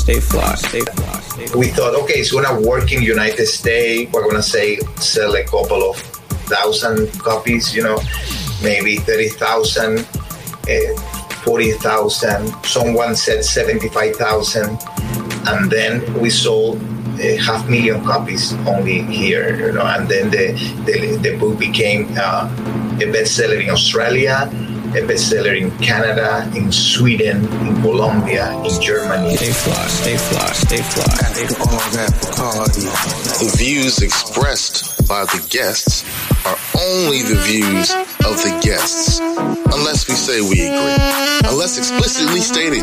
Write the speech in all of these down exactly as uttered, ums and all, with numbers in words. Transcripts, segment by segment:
stay fly, stay fly, stay fly. We thought, okay, it's gonna work in United States. We're gonna say sell a couple of thousand copies, you know, maybe thirty thousand, uh, forty thousand. Someone said seventy-five thousand, and then we sold a half million copies only here, you know. And then the the, the book became uh, a bestseller in Australia, a bestseller in Canada, in Sweden, in Colombia, in Germany. Stay fly, stay fly, stay fly. After all that party, the views expressed by the guests are only the views of the guests, unless we say we agree, unless explicitly stated.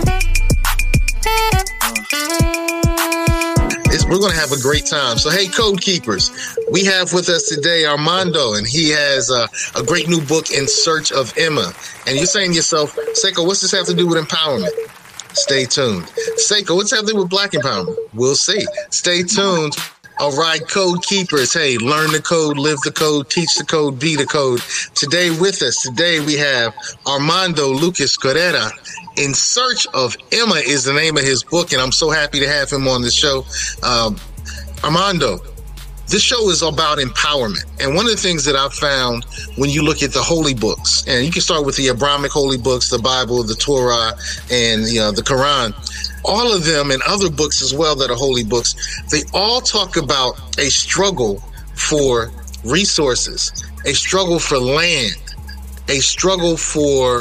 It's, we're going to have a great time. So, hey, Code Keepers, we have with us today Armando, and he has uh, a great new book, In Search of Emma. And you're saying to yourself, Seiko, what's this have to do with empowerment? Stay tuned. Seiko, what's this have to do with Black empowerment? We'll see. Stay tuned. All right, Code Keepers. Hey, learn the code, live the code, teach the code, be the code. Today with us, today we have Armando Lucas Carrera. In Search of Emma is the name of his book, and I'm so happy to have him on the show. Um, Armando, this show is about empowerment. And one of the things that I've found when you look at the holy books, and you can start with the Abrahamic holy books, the Bible, the Torah, and you know, the Quran, all of them and other books as well that are holy books, they all talk about a struggle for resources, a struggle for land, a struggle for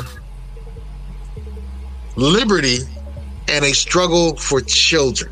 liberty, and a struggle for children.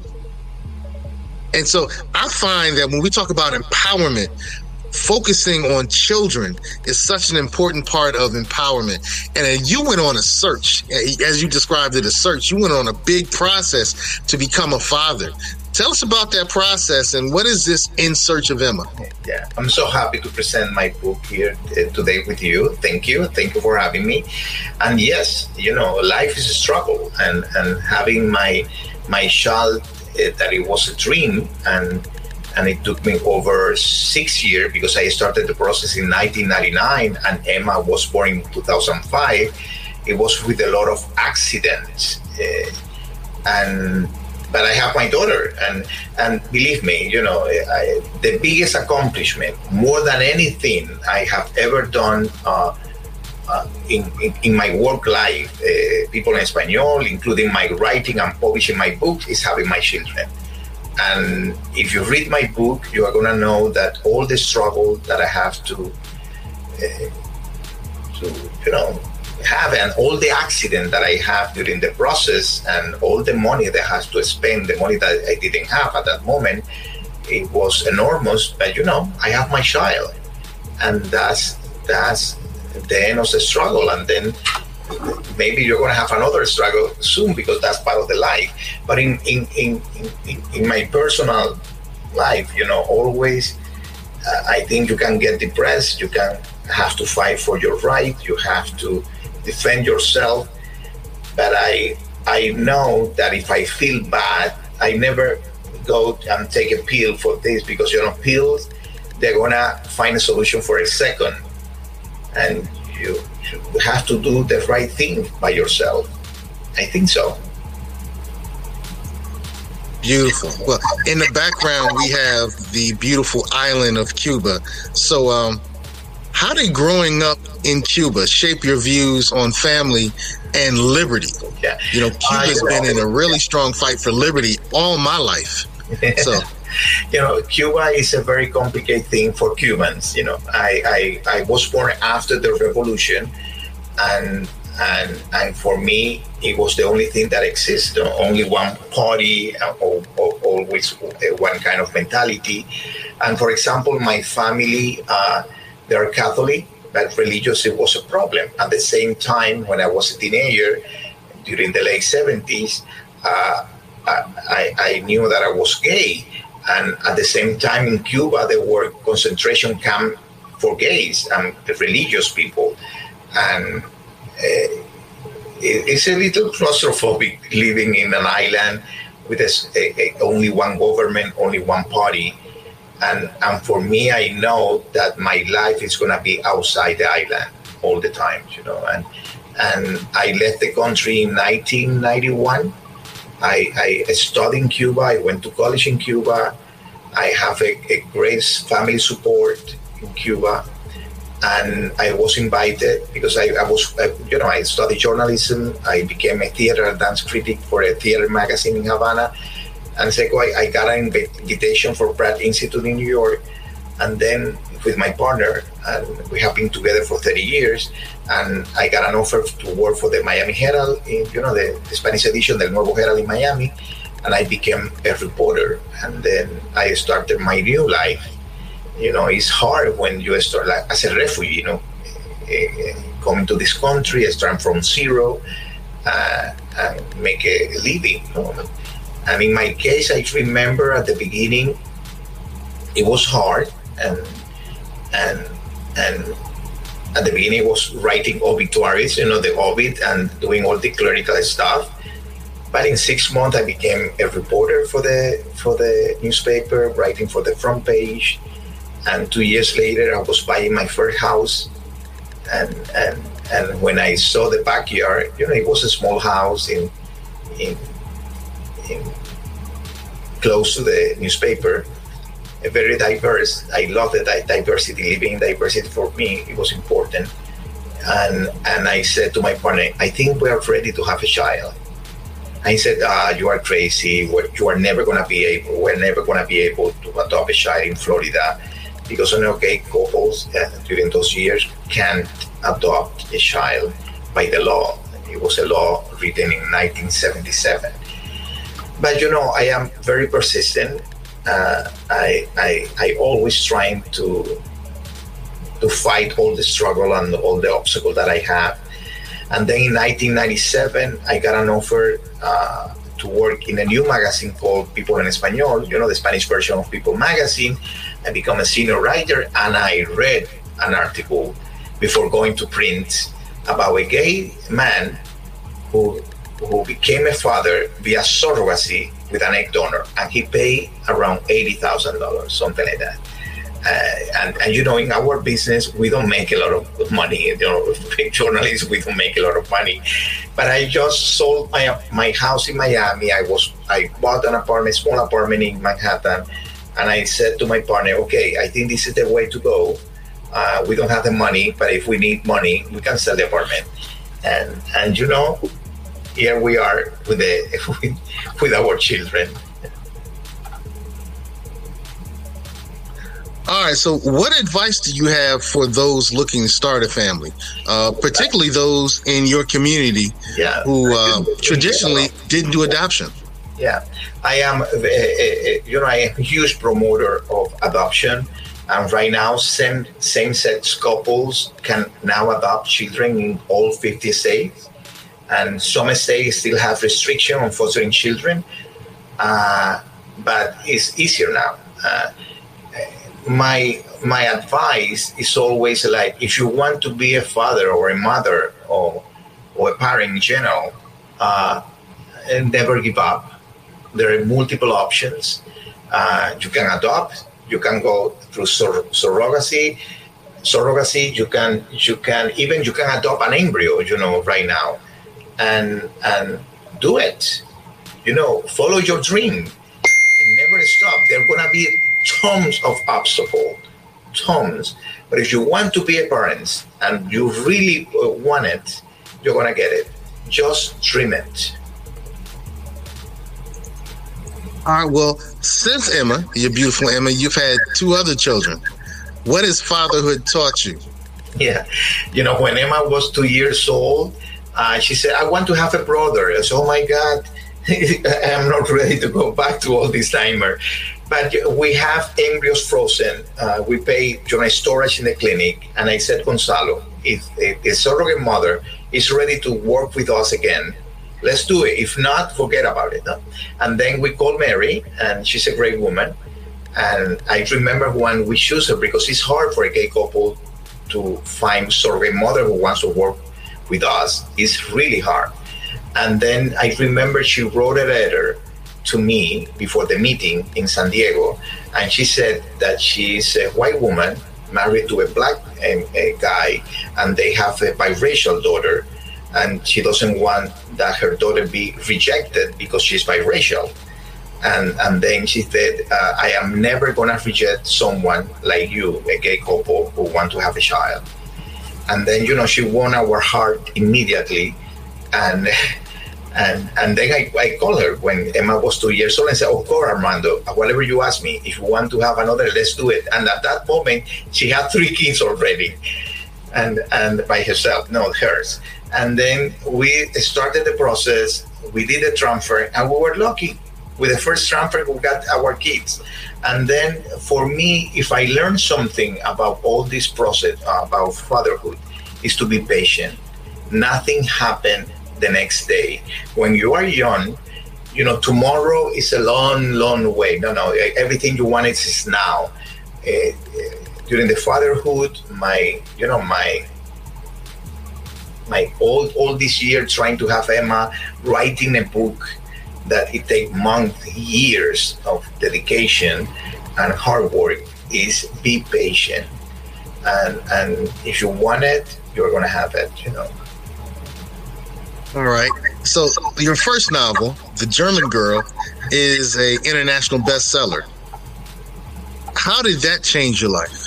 And so I find that when we talk about empowerment, focusing on children is such an important part of empowerment. And then you went on a search, as you described it, a search. You went on a big process to become a father. Tell us about that process, and what is this In Search of Emma? Yeah, I'm so happy to present my book here uh, today with you. Thank you. Thank you for having me. And yes, you know, life is a struggle, and, and having my my child, uh, that it was a dream, and and it took me over six years because I started the process in nineteen ninety-nine, and Emma was born in two thousand five. It was with a lot of accidents, uh, and but I have my daughter, and and believe me, you know, I, the biggest accomplishment, more than anything I have ever done uh, uh, in, in in my work life, uh, people in Espanol, including my writing and publishing my books, is having my children. And if you read my book, you are gonna know that all the struggle that I have to, uh, to you know. have, and all the accident that I have during the process, and all the money that I have to spend, the money that I didn't have at that moment, it was enormous. But you know, I have my child, and that's that's the end of the struggle. And then maybe you're going to have another struggle soon, because that's part of the life. But in in in in, in my personal life, you know, always uh, I think you can get depressed. You can have to fight for your right. You have to defend yourself. But I I know that if I feel bad, I never go and take a pill for this, because you know, pills, they're gonna find a solution for a second, and you, you have to do the right thing by yourself. I think so. Beautiful. Well, in the background we have the beautiful island of Cuba. So um how did growing up in Cuba shape your views on family and liberty? Yeah. You know, Cuba's been in a really strong fight for liberty all my life. So, you know, Cuba is a very complicated thing for Cubans. You know, I, I, I was born after the revolution, and and and for me, it was the only thing that exists. You know, only one party, uh, or, or, always one kind of mentality. And for example, my family, uh, they're Catholic, but religious, it was a problem. At the same time, when I was a teenager, during the late seventies, uh, I, I knew that I was gay. And at the same time in Cuba, there were concentration camps for gays and religious people. And uh, it, it's a little claustrophobic living in an island with a, a, a, only one government, only one party. And, and for me, I know that my life is going to be outside the island all the time, you know. And and I left the country in nineteen ninety-one, I, I studied in Cuba. I went to college in Cuba. I have a, a great family support in Cuba. And I was invited because I, I was, uh, you know, I studied journalism. I became a theater and dance critic for a theater magazine in Havana. And Seiko, I, I got an invitation for Pratt Institute in New York. And then with my partner, and we have been together for thirty years. And I got an offer to work for the Miami Herald, in, you know, the, the Spanish edition del Nuevo Herald in Miami. And I became a reporter. And then I started my new life. You know, it's hard when you start like as a refugee, you know, uh, coming to this country, starting from zero, uh, and make a living. You know? And in my case, I remember at the beginning, it was hard, and and and at the beginning, I was writing obituaries, you know, the obit and doing all the clerical stuff. But in six months, I became a reporter for the for the newspaper, writing for the front page. And two years later, I was buying my first house. And and and when I saw the backyard, you know, it was a small house in in in close to the newspaper, a very diverse. I love the di- diversity, living in diversity for me, it was important. And and I said to my partner, I think we are ready to have a child. I said, ah, you are crazy. We're, you are never going to be able, we're never going to be able to adopt a child in Florida because only gay couples uh, during those years can't adopt a child by the law. It was a law written in nineteen seventy-seven. But, you know, I am very persistent. Uh, I, I, I always trying to, to fight all the struggle and all the obstacles that I have. And then in nineteen ninety-seven, I got an offer uh, to work in a new magazine called People en Español, you know, the Spanish version of People magazine. I became a senior writer, and I read an article before going to print about a gay man who who became a father via surrogacy with an egg donor, and he paid around eighty thousand dollars, something like that. Uh, and, and, you know, in our business, we don't make a lot of money. You know, journalists, we don't make a lot of money. But I just sold my my house in Miami. I was I bought an apartment, small apartment in Manhattan, and I said to my partner, okay, I think this is the way to go. Uh, we don't have the money, but if we need money, we can sell the apartment. And and you know, here we are with the with, with our children. All right. So what advice do you have for those looking to start a family, uh, particularly those in your community yeah. who uh, traditionally didn't do adoption? Yeah, I am, a, a, a, you know, I am a huge promoter of adoption. And right now, same, same-sex couples can now adopt children in all fifty states. And some states still have restriction on fostering children, uh, but it's easier now. Uh, my my advice is always like, if you want to be a father or a mother or or a parent in general, uh, never give up. There are multiple options. Uh, you can adopt. You can go through sur- surrogacy. Surrogacy. You can you can even you can adopt an embryo. You know, right now, and and do it. You know, follow your dream and never stop. There's gonna be tons of obstacles, tons. But if you want to be a parent and you really want it, you're gonna get it. Just dream it. All right. Well, since Emma, your beautiful Emma, you've had two other children. What has fatherhood taught you? Yeah, you know, when Emma was two years old, uh, she said, "I want to have a brother." I said, "Oh my God, I'm not ready to go back to all this timer." But we have embryos frozen. Uh, we pay you know, storage in the clinic. And I said, Gonzalo, if a surrogate mother is ready to work with us again, let's do it. If not, forget about it. Huh? And then we called Mary, and she's a great woman. And I remember when we chose her, because it's hard for a gay couple to find surrogate mother who wants to work with us. It's really hard. And then I remember she wrote a letter to me before the meeting in San Diego, and she said that she's a white woman married to a black a, a guy, and they have a biracial daughter, and she doesn't want that her daughter be rejected because she's biracial. And and then she said, uh, I am never going to reject someone like you, a gay couple who want to have a child. And then, you know, she won our heart immediately. And and and then I, I called her when Emma was two years old and said, of course, Armando, whatever you ask me, if you want to have another, let's do it. And at that moment, she had three kids already. And, and by herself, no, hers. And then we started the process. We did the transfer, and we were lucky. With the first transfer, we got our kids. And then for me, if I learn something about all this process, uh, about fatherhood, is to be patient. Nothing happened the next day. When you are young, you know, tomorrow is a long, long way. No, no, everything you want is now. Uh, during the fatherhood, my, you know, my, my all, all this year trying to have Emma, writing a book, that it takes months, years of dedication and hard work, is be patient. And and if you want it, you're going to have it, you know. All right. So your first novel, The German Girl, is a international bestseller. How did that change your life?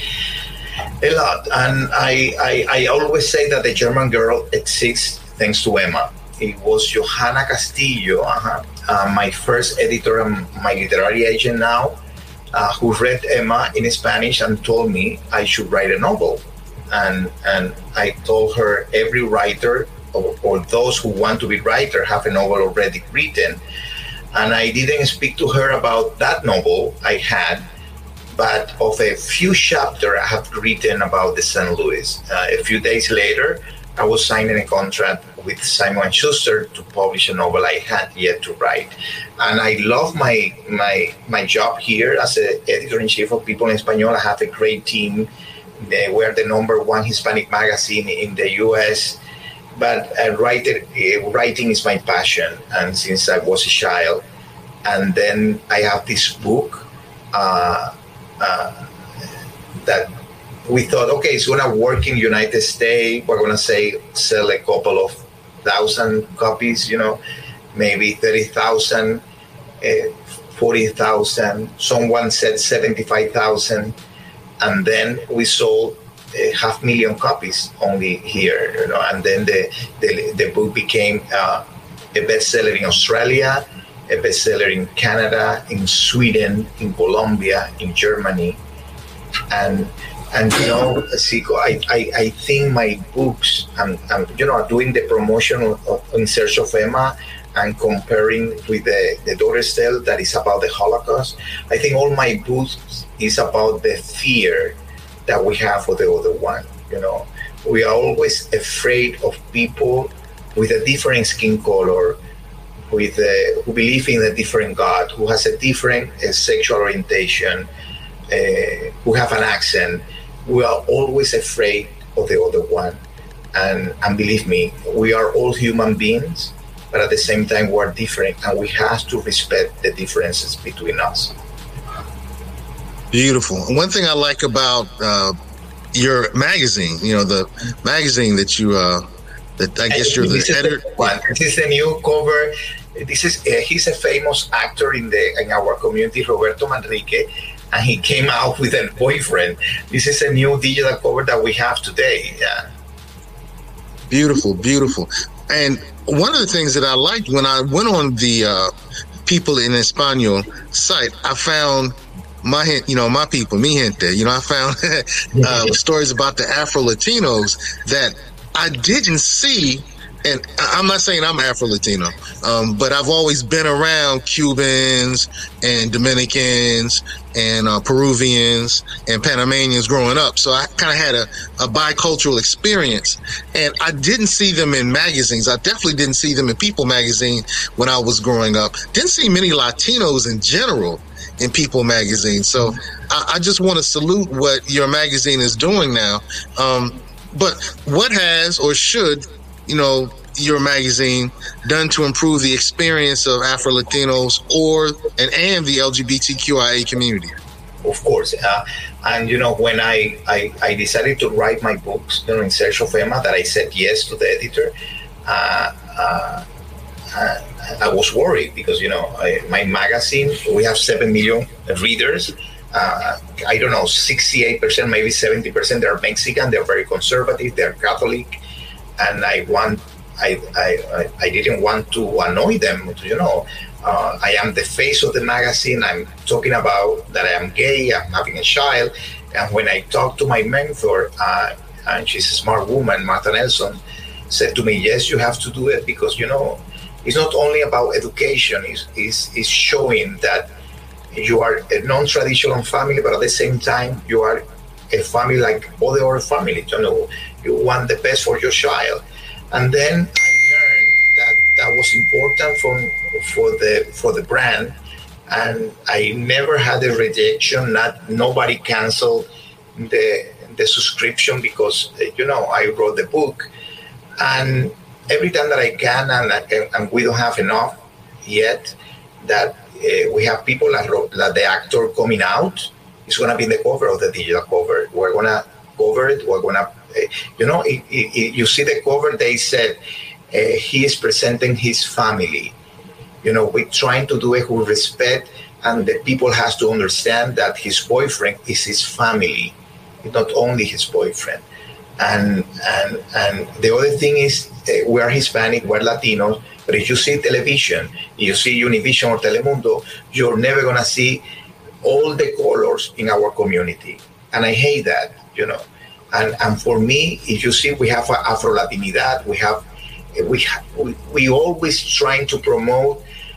A lot. And I, I, I always say that The German Girl exists thanks to Emma. It was Johanna Castillo, uh-huh, uh, my first editor and my literary agent now, uh, who read Emma in Spanish and told me I should write a novel. And and I told her every writer or, or those who want to be writer have a novel already written. And I didn't speak to her about that novel I had, but of a few chapters I have written about the Saint Louis. Uh, a few days later, I was signing a contract with Simon and Schuster to publish a novel I had yet to write. And I love my my my job here as an editor-in-chief of People in Español. I have a great team. They were the number one Hispanic magazine in the U S. But uh, writer, uh, writing is my passion, and since I was a child. And then I have this book uh, uh, that we thought, okay, it's going to work in the United States. We're going to say sell a couple of thousand copies, you know, maybe thirty thousand, uh, forty thousand. Someone said seventy-five thousand. And then we sold a half million copies only here, you know, and then the, the, the book became uh, a bestseller in Australia, a bestseller in Canada, in Sweden, in Colombia, in Germany. And And, you know, Zico, I, I, I think my books, and, and you know, doing the promotion of, of In Search of Emma and comparing with the, the Doris Tale that is about the Holocaust, I think all my books is about the fear that we have for the other one. You know, we are always afraid of people with a different skin color, with a, who believe in a different God, who has a different uh, sexual orientation, uh, who have an accent. We are always afraid of the other one. And, and believe me, we are all human beings, but at the same time, we're different, and we have to respect the differences between us. Beautiful. One thing I like about uh, your magazine, you know, the magazine that you, uh, that I guess you're the editor. This is the new cover. This is uh, he's a famous actor in the in our community, Roberto Manrique, and he came out with a boyfriend. This is a new digital cover that we have today. Yeah. Beautiful, beautiful. And one of the things that I liked when I went on the uh, People in Espanol site, I found my, you know, my people, mi gente, you know, I found uh, stories about the Afro-Latinos that I didn't see. And I'm not saying I'm Afro-Latino, um, but I've always been around Cubans and Dominicans and uh, Peruvians and Panamanians growing up. So I kind of had a, a bicultural experience, and I didn't see them in magazines. I definitely didn't see them in People magazine when I was growing up. Didn't see many Latinos in general in People magazine. So I, I just want to salute what your magazine is doing now. Um, but what has or should you know, your magazine done to improve the experience of Afro-Latinos or and, and the L G B T Q I A community? Of course. Uh, and, you know, when I, I, I decided to write my books, you know, In Search of Emma, that I said yes to the editor, uh, uh, uh, I was worried because, you know, I, my magazine, we have seven million readers. Uh, I don't know, sixty-eight percent, maybe seventy percent, they're Mexican, they're very conservative, they're Catholic. And I want, I, I, I didn't want to annoy them, you know. Uh, I am the face of the magazine. I'm talking about that I am gay, I'm having a child. And when I talked to my mentor, uh, and she's a smart woman, Martha Nelson, said to me, yes, you have to do it because, you know, it's not only about education, it's, it's, it's showing that you are a non-traditional family, but at the same time, you are a family like all the other families. You know, you want the best for your child. And then I learned that that was important for, for, the, for the brand. And I never had a rejection, not nobody canceled the the subscription because, you know, I wrote the book. And every time that I can, and, and we don't have enough yet, that uh, we have people like, like the actor coming out, it's going to be in the cover of the digital cover. We're going to cover it. We're going to, uh, you know, it, it, you see the cover, they said uh, he is presenting his family. You know, we're trying to do it with respect, and the people has to understand that his boyfriend is his family, not only his boyfriend. And and and the other thing is uh, we are Hispanic, we're Latinos, but if you see television, you see Univision or Telemundo, you're never going to see all the colors in our community. And I hate that, you know. And and for me, if you see, we have Afro-Latinidad, we have, we, have, we, we always trying to promote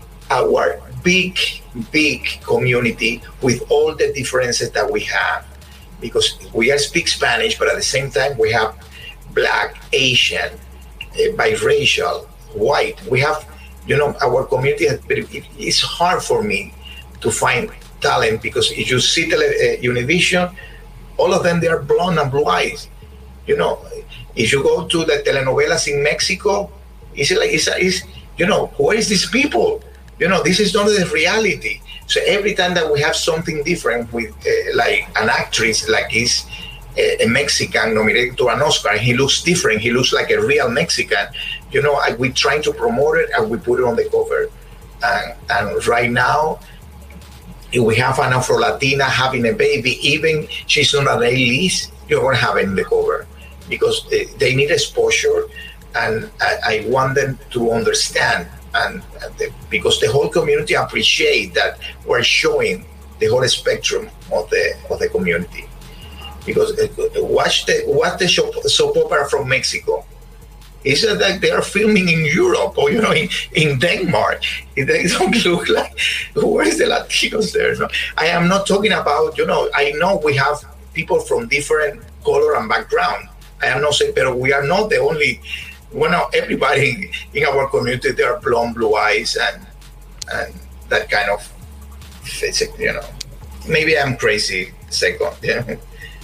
our big, big community with all the differences that we have. Because we are speak Spanish, but at the same time we have Black, Asian, uh, biracial, white. We have, you know, our community. But it, it's hard for me to find talent because if you see tele, uh, Univision, all of them they are blonde and blue eyes. You know, if you go to the telenovelas in Mexico, it's like it's, it's you know, where is these people? You know, this is not the reality. So every time that we have something different with uh, like an actress like is a, a Mexican nominated to an Oscar, he looks different. He looks like a real Mexican. You know, I, we're trying to promote it and we put it on the cover. And, and right now, if we have an Afro-Latina having a baby, even she's not an A-list, you're going to have it in the cover because they, they need exposure. And I, I want them to understand. And the, because the whole community appreciate that we're showing the whole spectrum of the of the community. Because uh, watch the watch the soap, soap opera from Mexico. It's like they are filming in Europe or you know in, in Denmark. They don't look like where is the Latinos there? No, I am not talking about you know. I know we have people from different color and background. I am not saying, but we are not the only. Well, now everybody in our community, they are blonde, blue eyes, and and that kind of, you know, maybe I'm crazy. Second, yeah.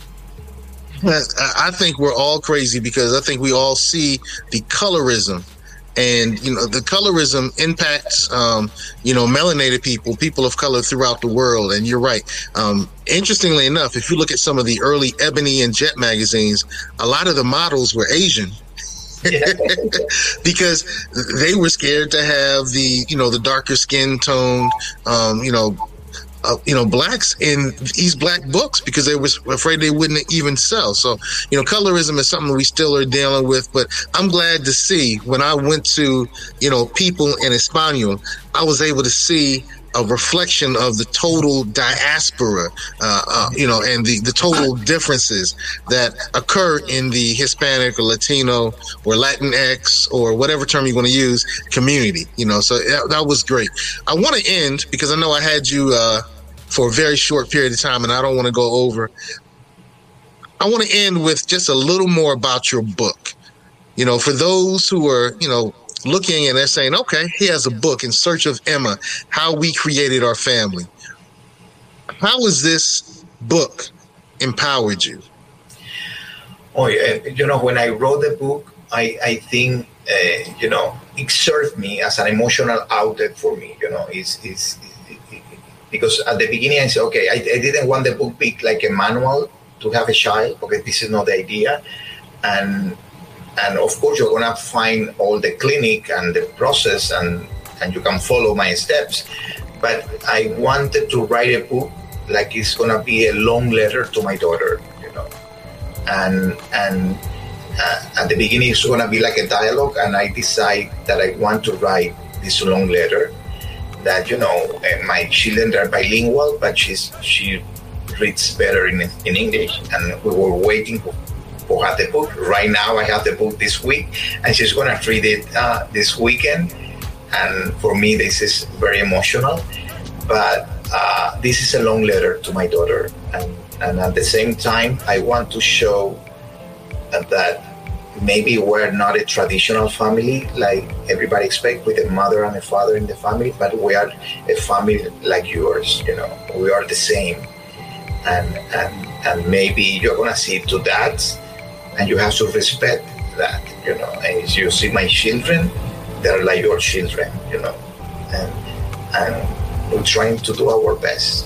I think we're all crazy because I think we all see the colorism, and you know the colorism impacts, um, you know, melanated people, people of color throughout the world. And you're right. Um, interestingly enough, if you look at some of the early Ebony and Jet magazines, a lot of the models were Asian. Yeah. Because they were scared to have the, you know, the darker skin tone, um, you know, uh, you know, blacks in these black books because they were afraid they wouldn't even sell. So, you know, colorism is something we still are dealing with. But I'm glad to see when I went to, you know, People in Espanol, I was able to see a reflection of the total diaspora, uh, uh, you know, and the, the total differences that occur in the Hispanic or Latino or Latinx or whatever term you want to use community, you know, so that, that was great. I want to end because I know I had you uh, for a very short period of time and I don't want to go over. I want to end with just a little more about your book. You know, for those who are, you know, looking and they're saying, okay, he has a book, In Search of Emma, How We Created Our Family. How has this book empowered you? Oh, yeah. You know, when I wrote the book, I, I think, uh, you know, it served me as an emotional outlet for me, you know, it's, it's it, it, because at the beginning I said, okay, I, I didn't want the book to be like a manual to have a child, because this is not the idea. And and of course you're gonna find all the clinic and the process, and and you can follow my steps. But I wanted to write a book like it's gonna be a long letter to my daughter, you know, and and uh, at the beginning it's gonna be like a dialogue, and I decide that I want to write this long letter that, you know, my children are bilingual, but she's she reads better in in English, and we were waiting for, for have the book. Right now I have the book this week, and she's gonna read it uh, this weekend. And for me, this is very emotional. But uh, this is a long letter to my daughter, and, and at the same time, I want to show that maybe we're not a traditional family like everybody expects, with a mother and a father in the family, but we are a family like yours. You know, we are the same, and and and maybe you're gonna see to that, and you have to respect that. You know, and as you see my children, they're like your children. You know, and and we're trying to do our best.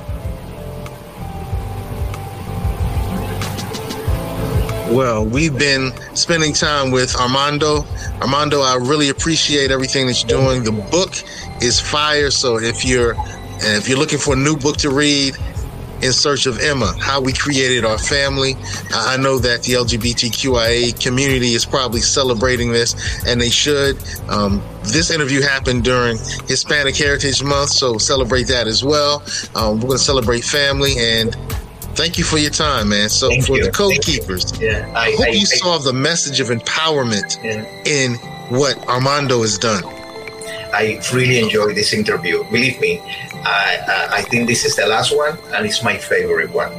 Well, we've been spending time with Armando. Armando, I really appreciate everything that you're doing. The book is fire. So if you're if you're looking for a new book to read, In Search of Emma, How We Created Our Family. I know that the L G B T Q I A community is probably celebrating this, and they should. Um, this interview happened during Hispanic Heritage Month, so celebrate that as well. Um, we're going to celebrate family, and thank you for your time, man. So Thank for you. the Code Thank Keepers, Yeah, I, I hope I, you I, saw the message of empowerment yeah. in what Armando has done. I really enjoyed this interview. Believe me, I, I I think this is the last one, and it's my favorite one.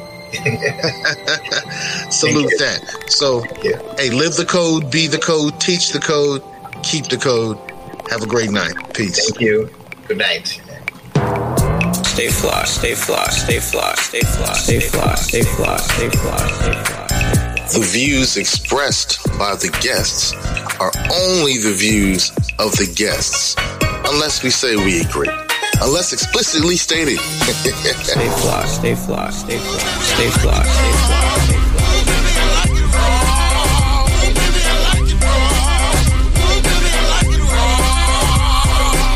Salute that. So, you. hey, live the code, be the code, teach the code, keep the code. Have a great night. Peace. Thank you. Good night. Stay fly, stay fly, stay fly, stay fly, stay fly, stay fly, stay fly, stay fly. The views expressed by the guests are only the views of the guests, unless we say we agree, unless explicitly stated. Stay fly, stay fly, stay fly, stay fly, stay fly, stay fly.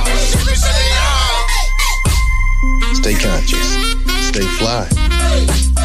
Stay conscious. Stay fly.